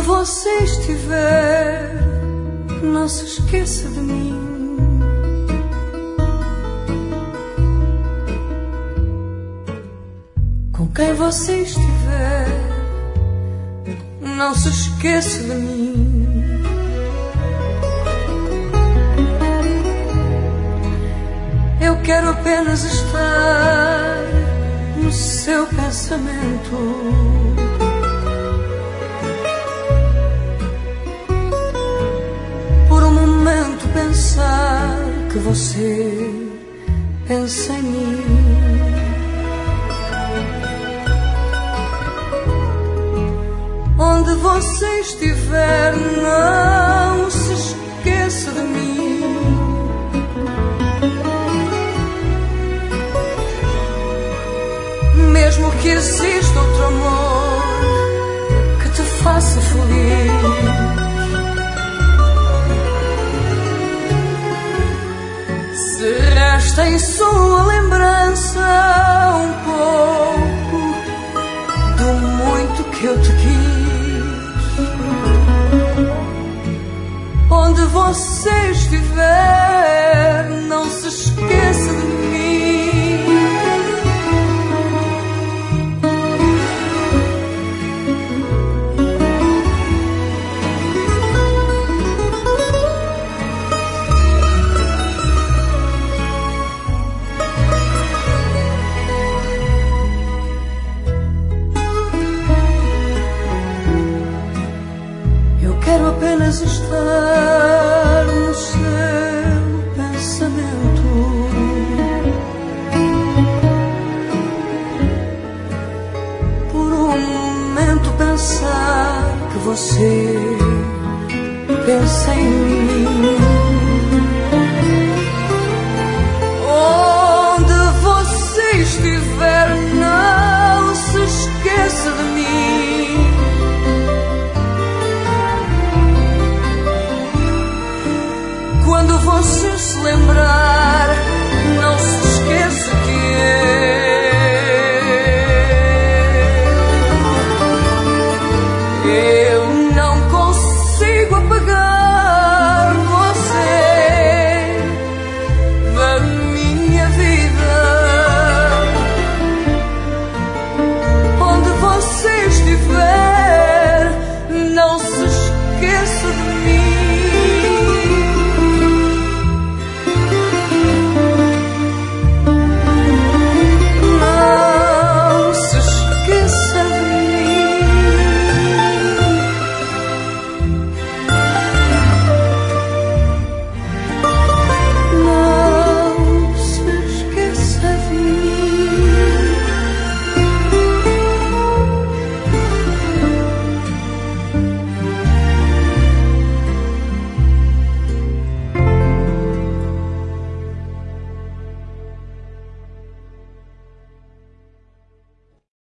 você estiver, não se esqueça de mim. Com quem você estiver, não se esqueça de mim. Eu quero apenas estar no seu pensamento. Pensar que você pensa em mim. Onde você estiver, não se esqueça de mim. Mesmo que exista outro amor que te faça feliz, se resta em sua lembrança um pouco do muito que eu te quis. Onde você estiver, não se esqueça de mim. Quero apenas estar no seu pensamento. Por um momento pensar que você pensa em mim. Onde você estiver, não se esqueça de mim. Quando você se lembrar, não se esqueça que eu não consigo apagar você da minha vida. Onde você estiver,